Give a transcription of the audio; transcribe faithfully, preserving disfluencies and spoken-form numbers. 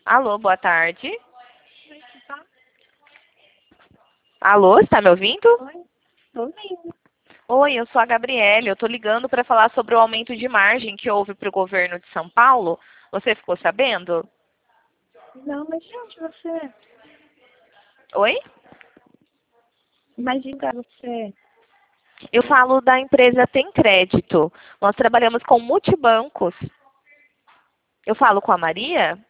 Alô, boa tarde. Alô, está me ouvindo? Oi, tô ouvindo. Oi, eu sou a Gabriele. Eu estou ligando para falar sobre o aumento de margem que houve para o governo de São Paulo. Você ficou sabendo? Não, mas de onde você é? Oi? Imagina você. Eu falo da empresa Tem Crédito. Nós trabalhamos com multibancos. Eu falo com a Maria?